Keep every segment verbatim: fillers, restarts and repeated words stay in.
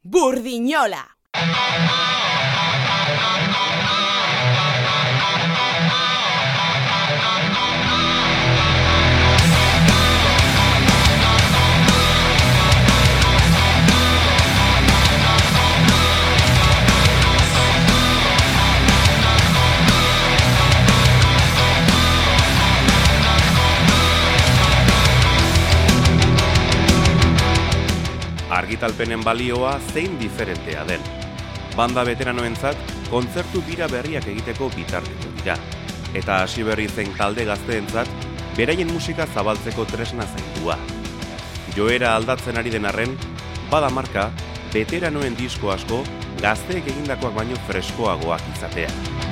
Burdinola. Argitalpenen balioa zein diferentea den. Banda veteranoentzat kontzertu bira berriak egiteko bitarteko dira. Eta hasi berri zen talde gazteentzat beraien musika zabaltzeko tresna zaindua. Joera aldatzen ari den arren, bada marka, veteranoen disko asko gazteek egindakoak baino freskoagoak izatea.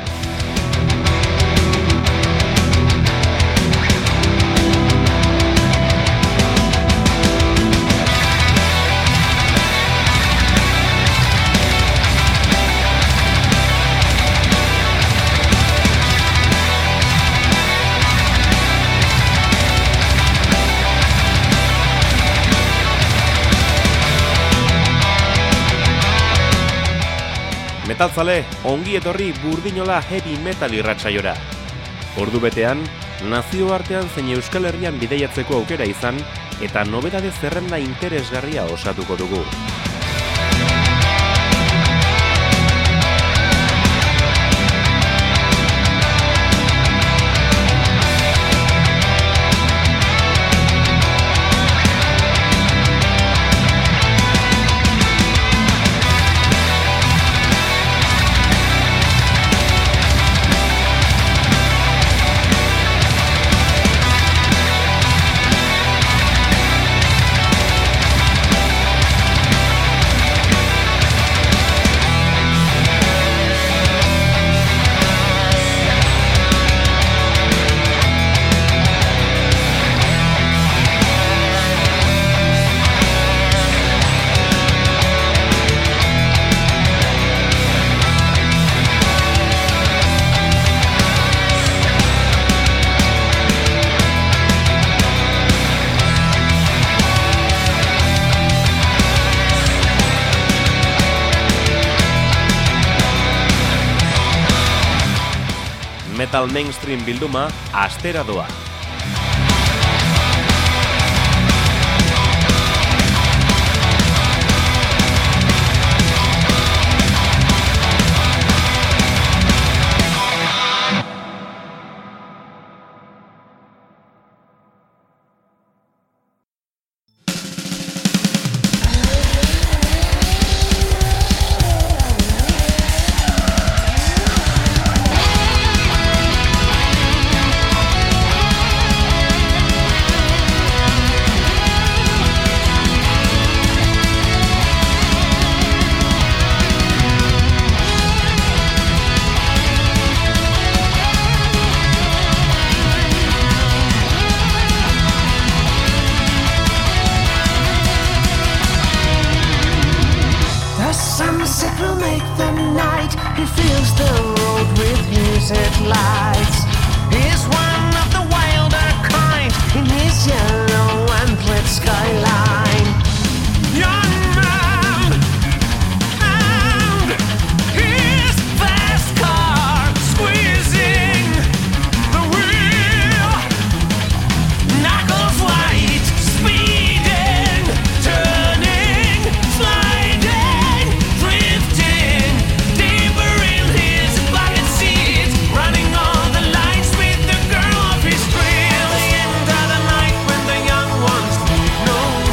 Metalzale, ongi etorri Burdinola heavy metal irratsaiora. Ordu betean, nazioartean zein Euskal Herrian bidaiatzeko aukera izan eta nobedade zerrenda interesgarria osatuko dugu. Metal mainstream bilduma astera doa. No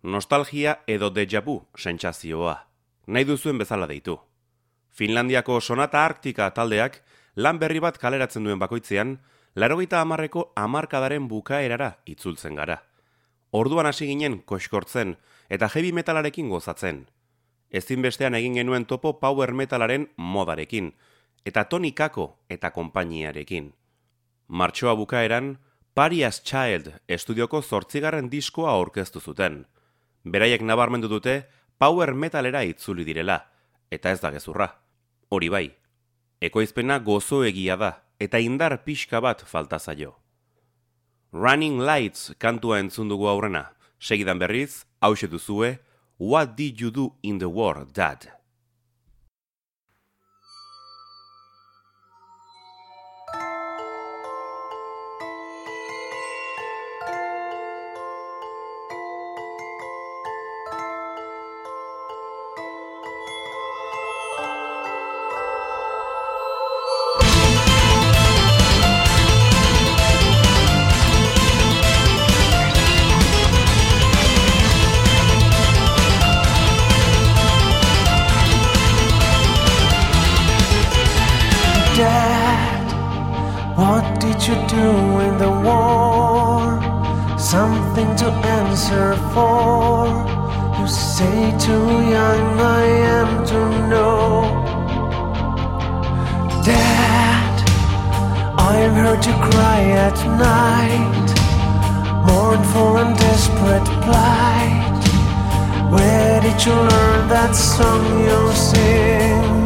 Nostalgia edo déjà vu sentsazioa. Nahi duzuen bezala deitu. Finlandiako Sonata Arktika taldeak lan berri bat kaleratzen duen bakoitzean, laurogeita hamarreko hamarkadaren bukaerara itzultzen gara. Orduan hasi ginen koxkortzen eta heavy metalarekin gozatzen. Ezinbestean egin genuen topo power metalaren modarekin, eta Tony Kako eta konpainiarekin. Martxoa bukaeran, Pariah's Child estudioko zortzigarren diskoa aurkeztu zuten. Beraiek nabarmendu dute power metalera itzuli direla, eta ez da gezurra. Hori bai, ekoizpena gozoegia da, eta indar pixka bat falta zaio. Running Lights kantua entzun dugu aurrena, segidan berriz, hauxe duzue, What Did You Do in the War, Dad? Dad, what did you do in the war? Something to answer for. You say too young I am to know. Dad, I've heard you cry at night, mourn for a desperate plight. Where did you learn that song you sing?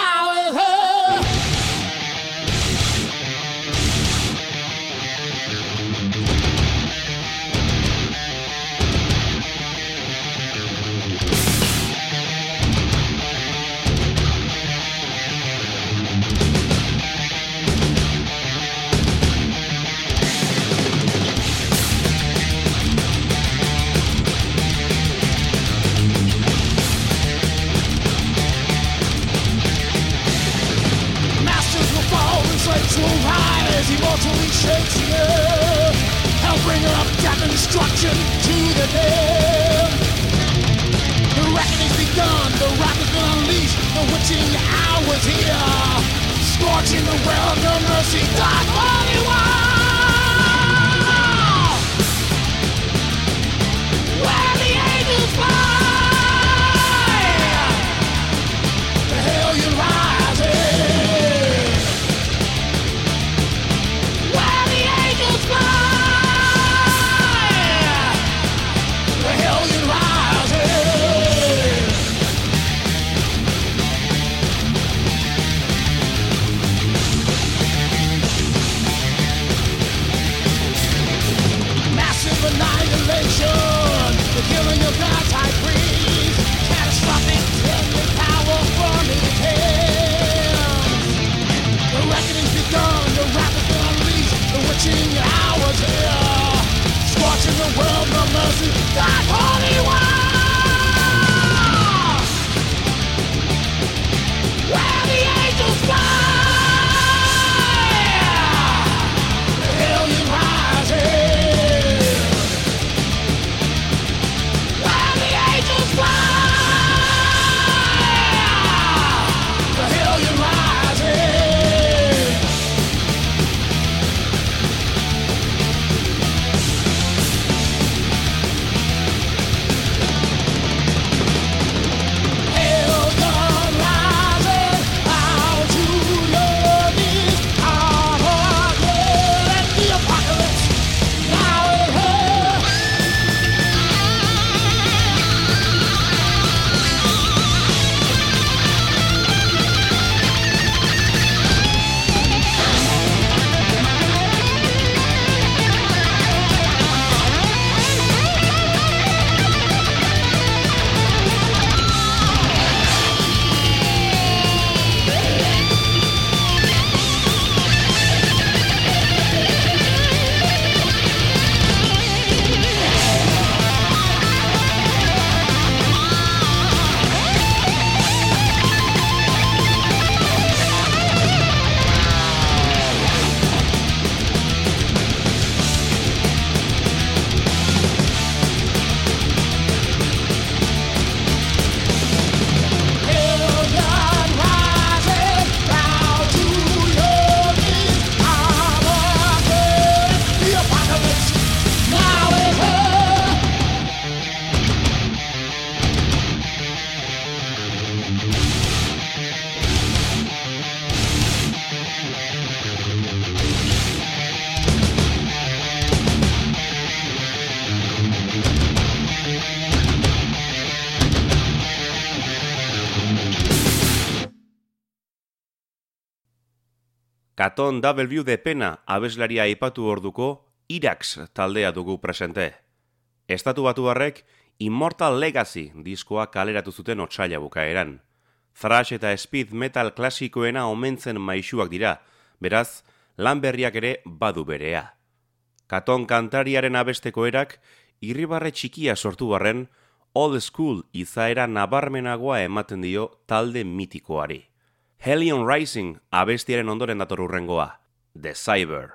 now with her. Will rise, immortally shakes the earth. Hellbringer of death and destruction to the dead. The reckoning's begun, the wrath has been unleashed. The witching hour's here, scorching the world, no mercy, God, holy war. Where the angels fly, the hellion rises. Annihilation, the killing of God's high priest, catastrophic deadly power from his hands. The reckoning's begun, the wrath has been unleashed, the witching hour's here, scorching the world, no mercy, God, holy war. Where the angels fly, the hellion rises. Katon W de Pena abeslaria aipatu orduko Irax taldea dugu presente. Estatu Batuarrek Immortal Legacy diskoa kaleratu zuten otsaila bukaeran. Thrash eta speed metal klasikoena omentzen maisuak dira, beraz, lan berriak ere badu berea. Katon kantariaren abesteko erak, irribarre txikia sortu barren, old school izaera nabarmenagoa ematen dio talde mitikoari. Hellion Rising abestiaren ondoren dator hurrengoa, The Cyber.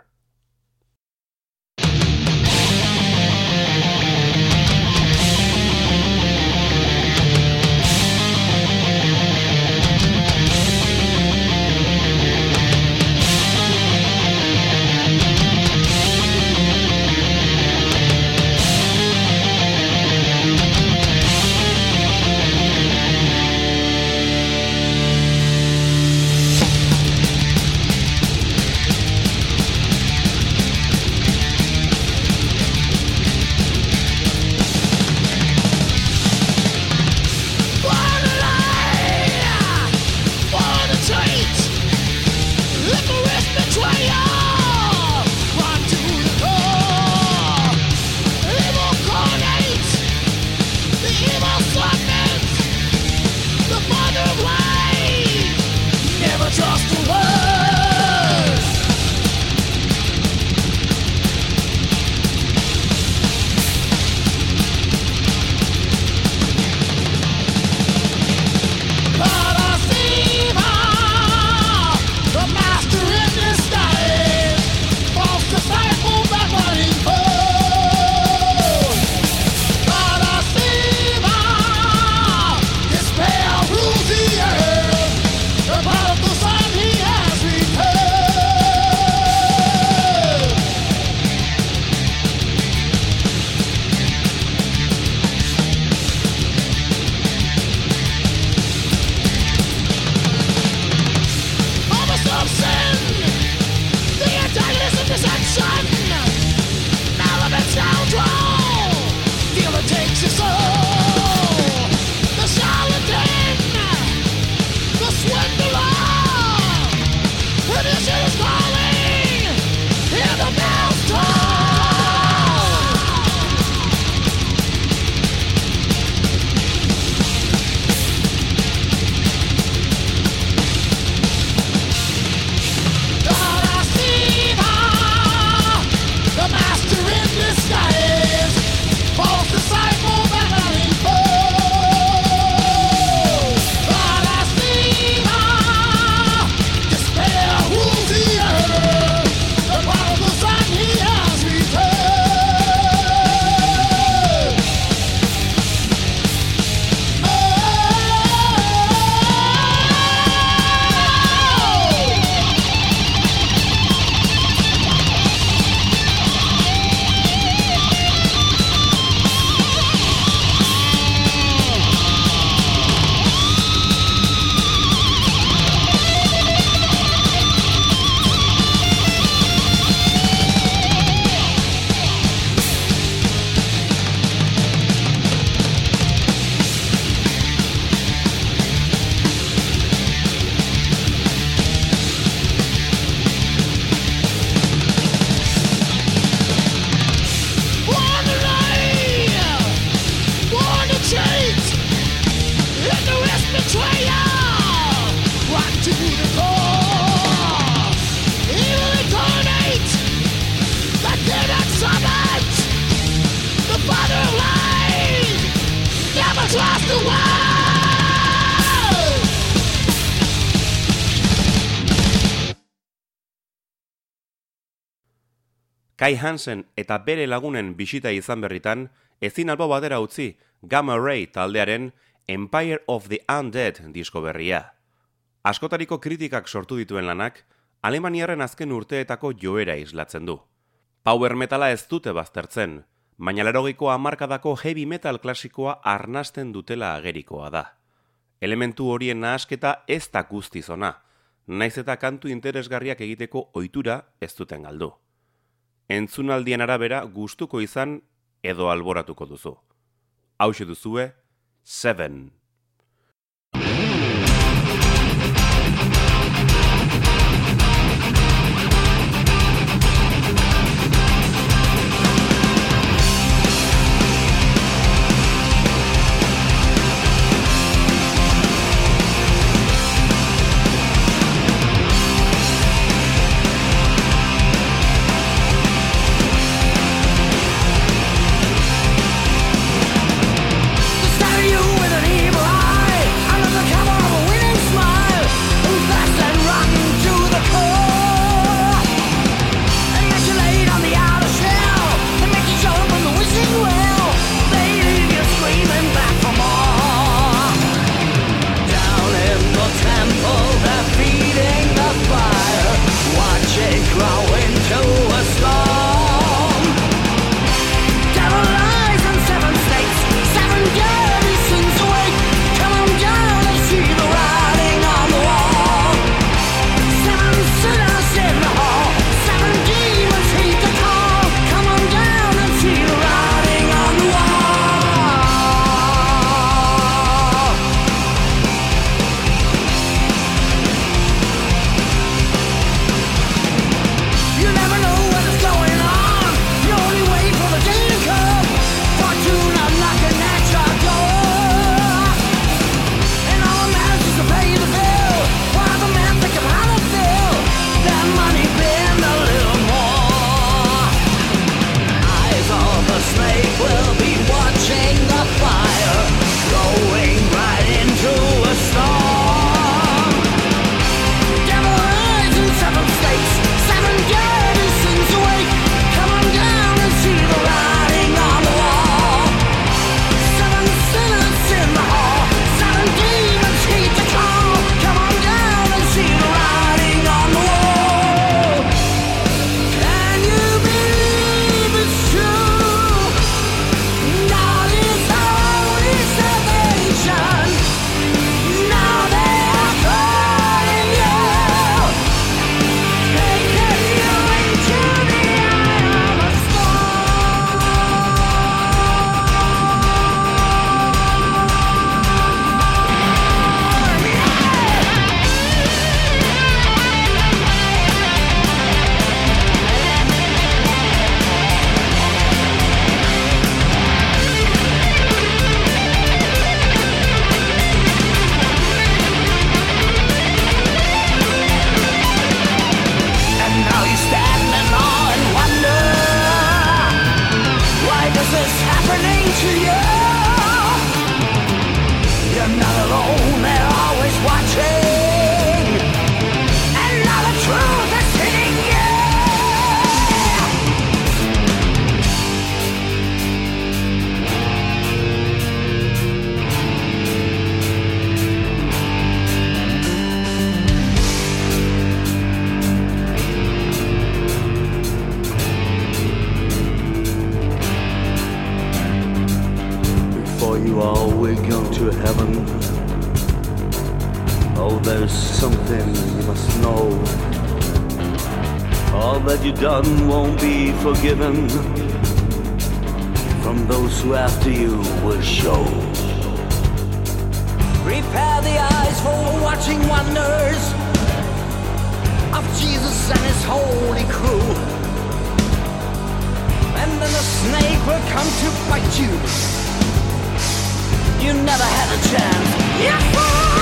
Kai Hansen eta bere lagunen bisita izan berritan, ezin albo batera utzi Gamma Ray taldearen Empire of the Undead disko berria. Askotariko kritikak sortu dituen lanak, Alemaniarren azken urteetako joera islatzen du. Power metala ez dute baztertzen, baina laurogiko hamarkadako heavy metal klasikoa arnasten dutela agerikoa da. Elementu horien nahasketa ez da guztiz ona, naiz eta kantu interesgarriak egiteko ohitura ez duten galdu. Entzunaldien arabera gustuko izan edo alboratuko duzu. Hauxe duzue, Seven. Done won't be forgiven from those who after you will show. Prepare the eyes for watching wonders of Jesus and his holy crew. And then the snake will come to bite you. You never had a chance. Yeah!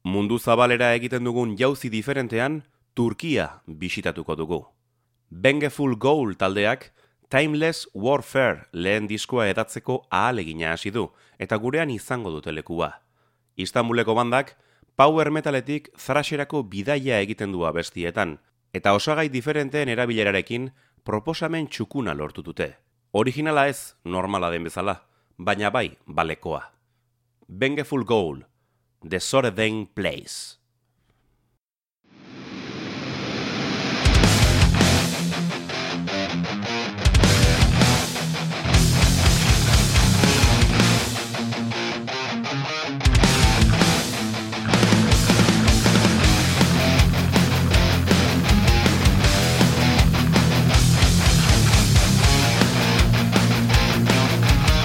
Mundu zabalera egiten dugun jauzi diferentean, Turkia bisitatuko dugu. Bengeful Goal taldeak Timeless Warfare lehen diskoa edatzeko ahalegina hasi du, eta gurean izango dute lekua. Istanbuleko bandak, power metaletik thrasherako bidaia egiten du abestietan, eta osagai diferenteen erabilerarekin proposamen txukuna lortu dute. Originala ez, normala den bezala, baina bai, balekoa. Bengeful Goal, The Soredeng Place.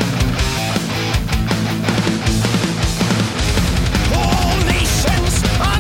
All nations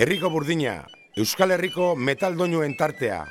Herriko burdina, Euskal Herriko metal doinuen tartea.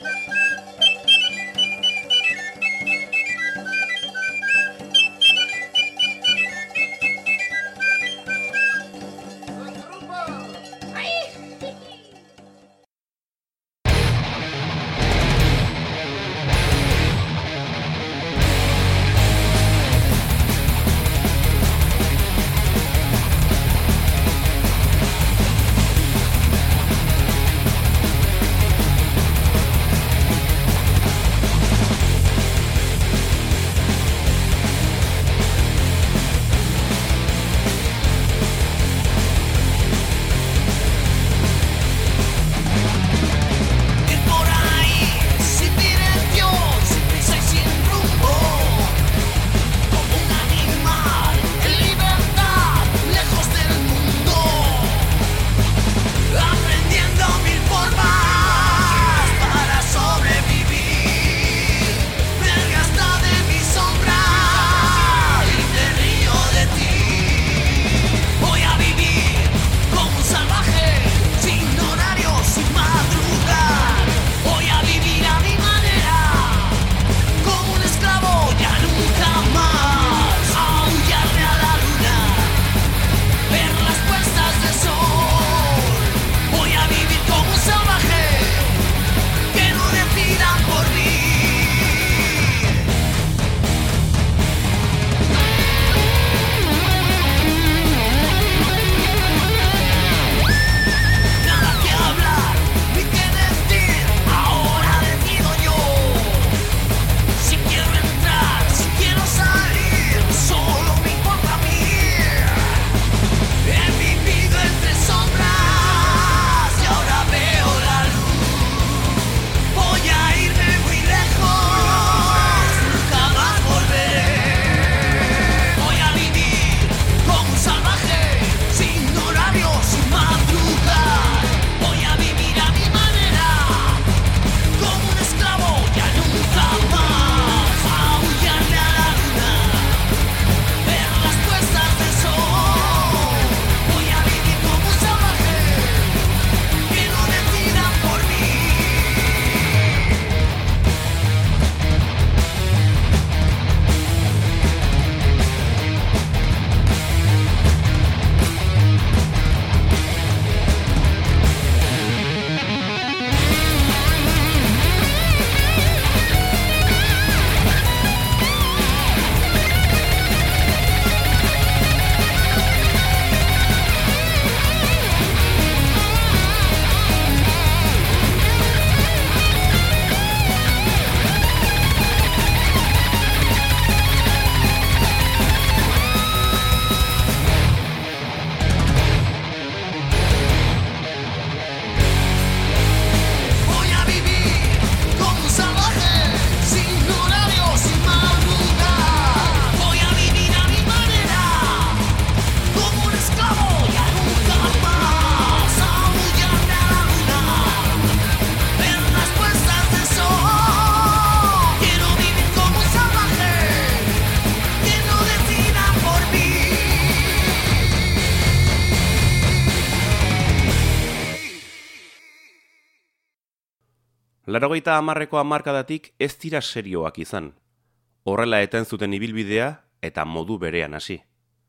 Laurogeita hamarreko hamarkadatik ez dira serioak izan. Horrela eten zuten ibilbidea eta modu berean hasi.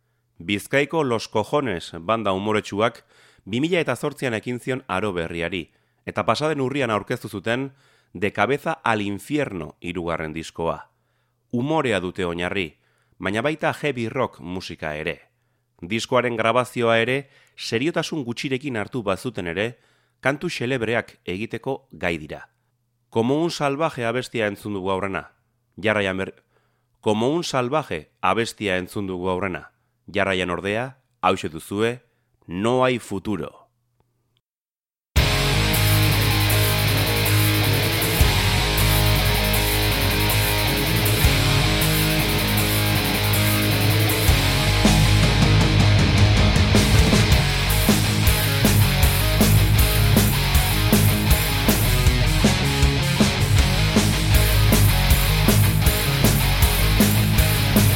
Bizkaiko Los Cojones banda umoretsuak bi mila zortzian ekin zion aro berriari, eta pasaden urrian aurkeztu zuten De Cabeza al Infierno hirugarren diskoa. Umorea dute oinarri, baina baita heavy rock musika ere. Diskoaren grabazioa ere seriotasun gutxirekin hartu bazuten ere, kantu xelebreak egiteko gai dira. Como un salvaje abestia entzun dugu aurrena. Jarraian ber... Como un salvaje abestia entzun dugu aurrena. Jarraian ordea, hauxe duzue, No hay futuro.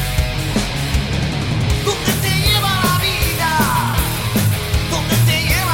¿Dónde te lleva la vida? ¿Dónde te lleva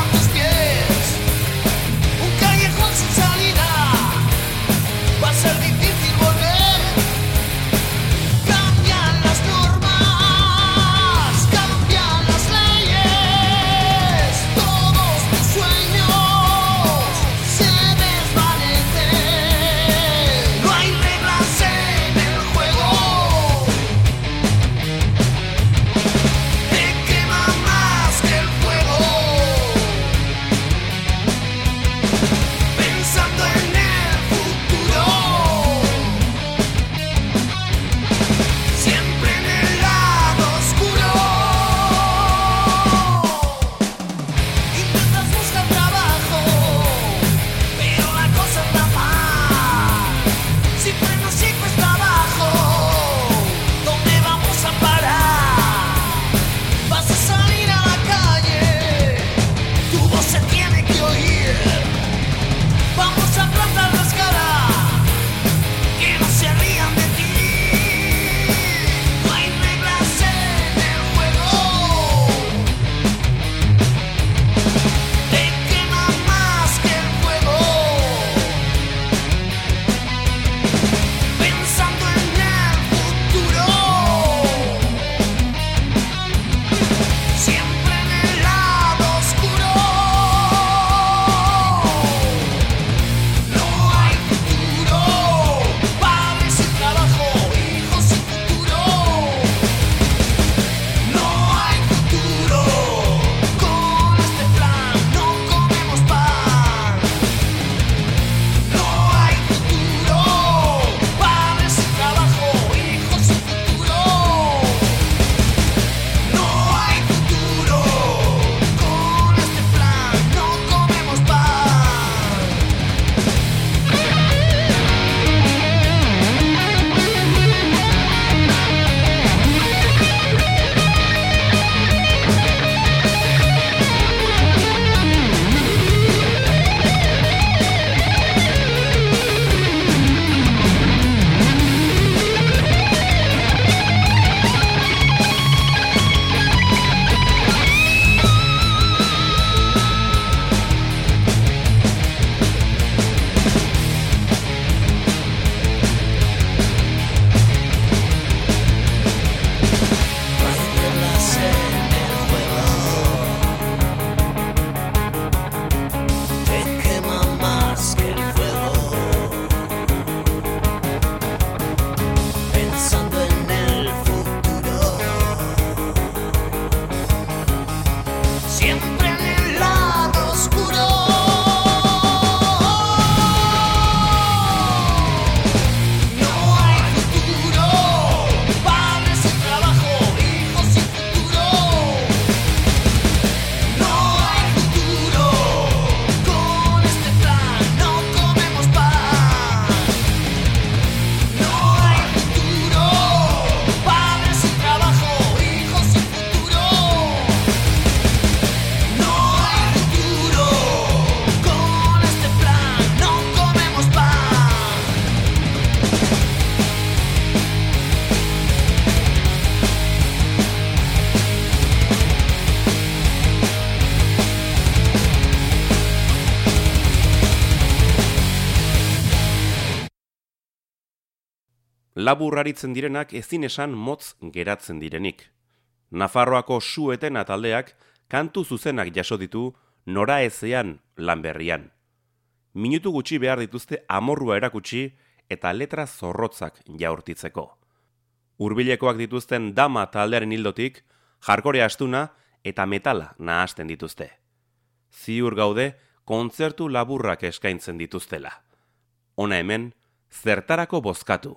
labur aritzen direnak ezin esan motz geratzen direnik. Nafarroako Su-Etena taldeak kantu zuzenak jaso ditu nora ezean lan berrian. Minutu gutxi behar dituzte amorrua erakutsi eta letra zorrotzak jaurtitzeko. Hurbilekoak dituzten Dama taldearen hildotik, hardcore astuna eta metala nahasten dituzte. Ziur gaude kontzertu laburrak eskaintzen dituztela. Hona hemen, zertarako bozkatu.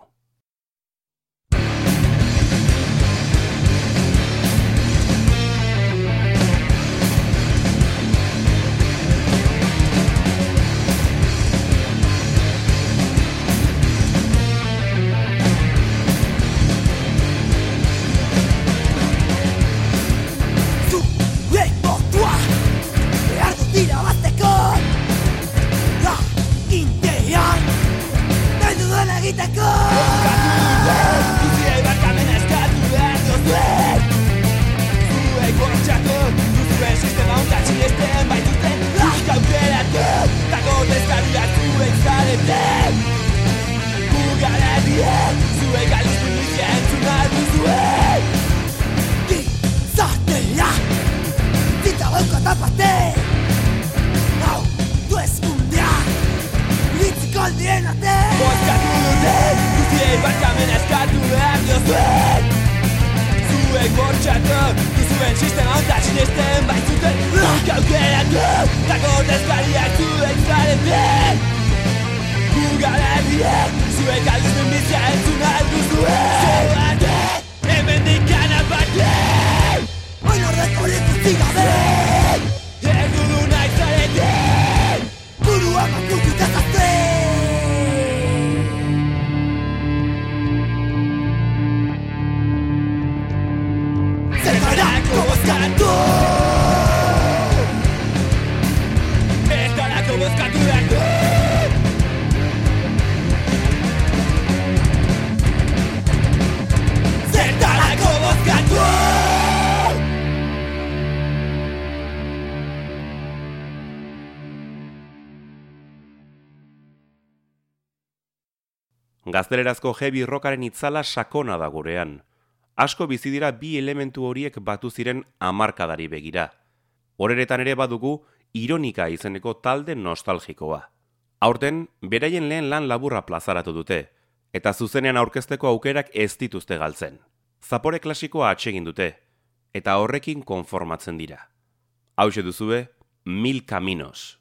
Gaztelerazko heavy rockaren itzala sakona da gurean. Asko bizi dira bi elementu horiek batu ziren hamarkadari begira. Horeretan ere badugu ironika izeneko talde nostalgikoa. Aurten, beraien lehen lan laburra plazaratu dute, eta zuzenean aurkezteko aukerak ez dituzte galtzen. Zapore klasikoa atsegin dute, eta horrekin konformatzen dira. Hauxe duzue, Mil Caminos.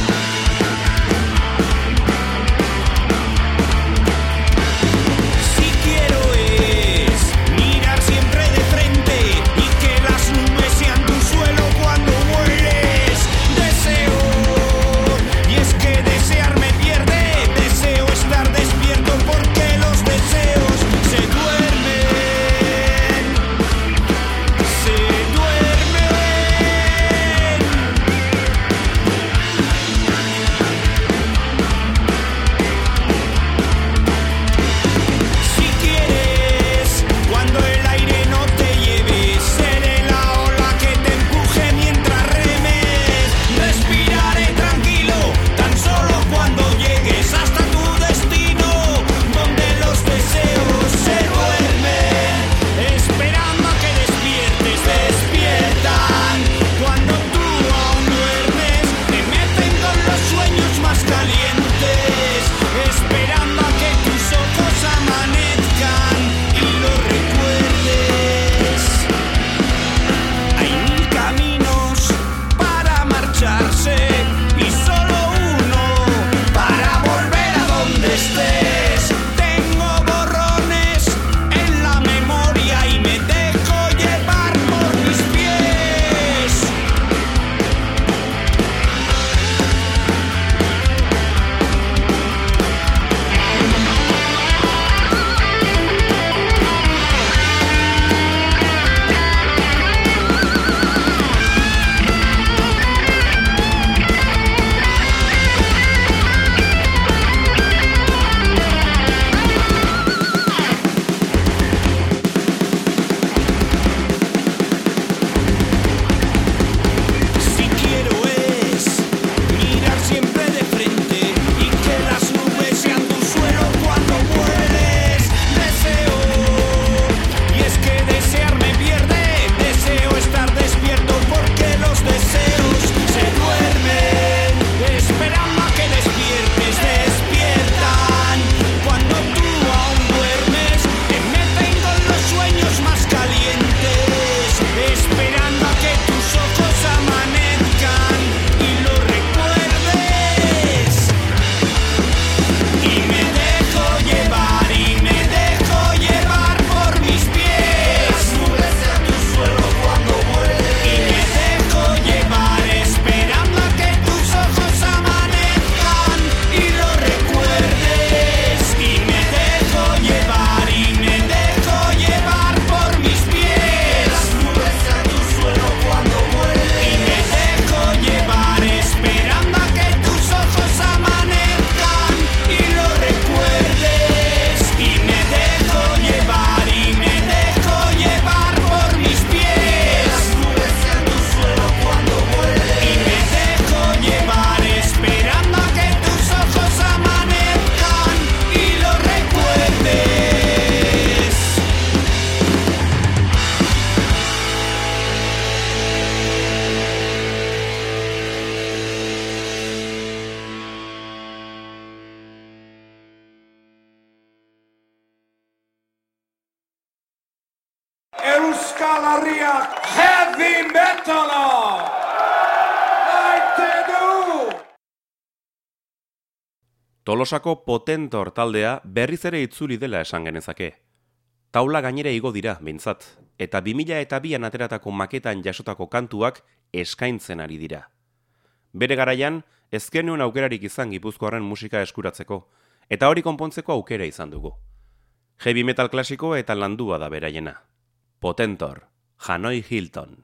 Si berriak heavy metala! Maite du! Tolosako Potentor taldea berriz ere itzuli dela esan genezake. Taula gainera igo dira, behintzat, eta bi mila eta bian ateratako maketan jasotako kantuak eskaintzen ari dira. Bere garaian, ez genuen aukerarik izan Gipuzkoarren musika eskuratzeko, eta hori konpontzeko aukera izan dugu. Heavy metal klasiko eta landua da beraiena. Potentor, Hanoi Hilton.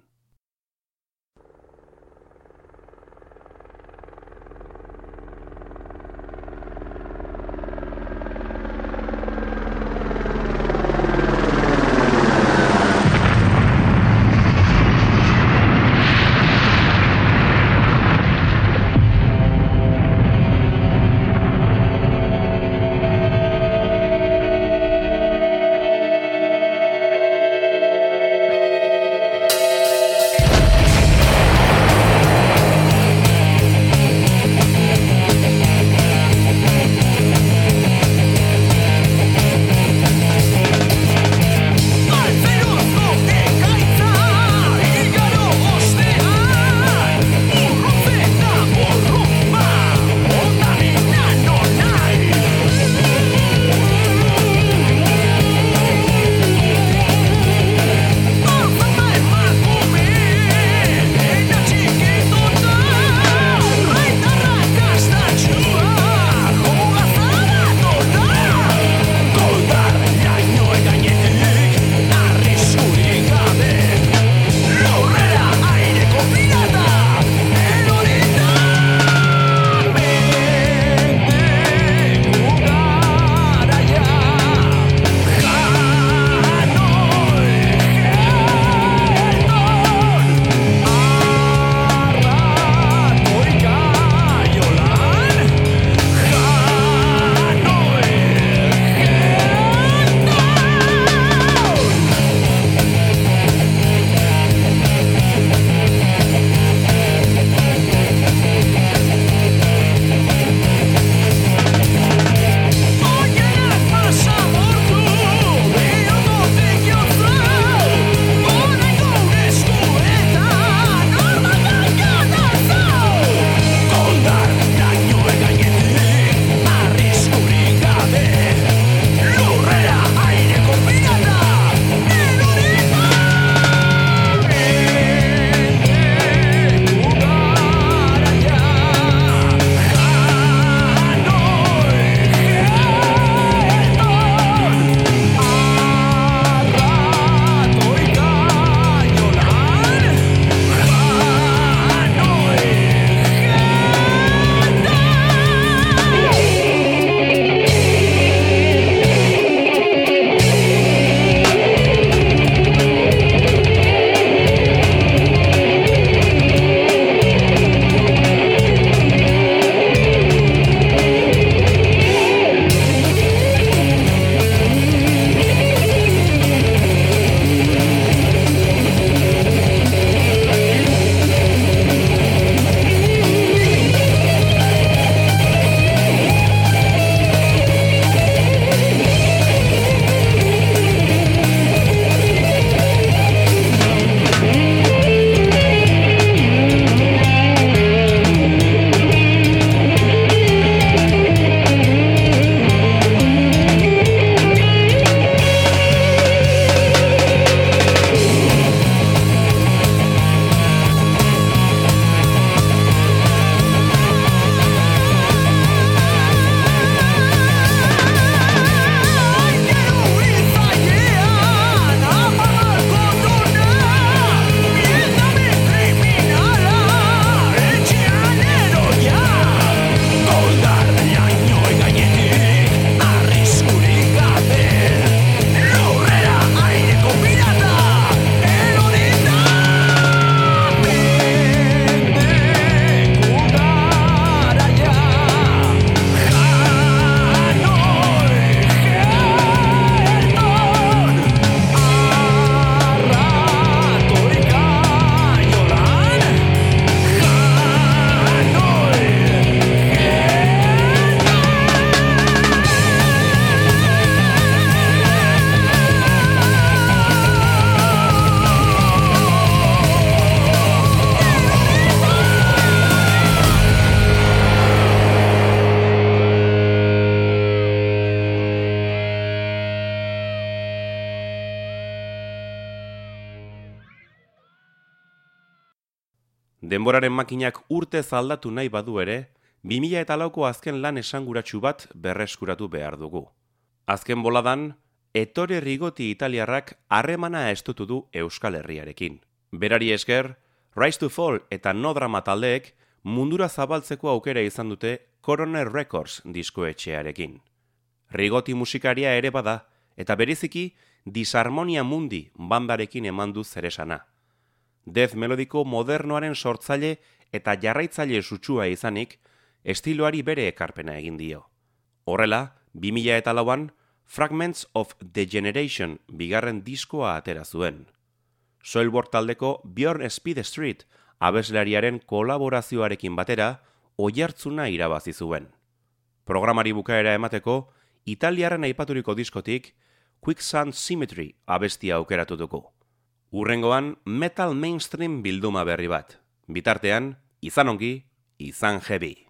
Denboraren makinak urtez aldatu nahi badu ere, bi mila lauko azken lan esanguratsu bat berreskuratu behar dugu. Azken boladan, Ettore Rigoti italiarrak harremana estutu du Euskal Herriarekin. Berari esker, Rise to Fall eta No Drama taldeek mundura zabaltzeko aukera izan dute Coroner Records diskoetxearekin. Rigoti musikaria ere bada, eta bereziki Disharmonia Mundi bandarekin eman du zeresana. Death melodiko modernoaren sortzaile eta jarraitzaile sutsua izanik, estiloari bere ekarpena egin dio. Horrela, bi mila lauan, Fragments of Degeneration bigarren diskoa atera zuen. Soilwork taldeko Björn Speed Street abeslariaren kolaborazioarekin batera oihartzuna irabazi zuen. Programari bukaera emateko, Italiarren aipaturiko diskotik Quicksand Symmetry abestia aukeratu dugu. Hurrengoan metal mainstream bilduma berri bat. Bitartean, izan ongi, izan heavy.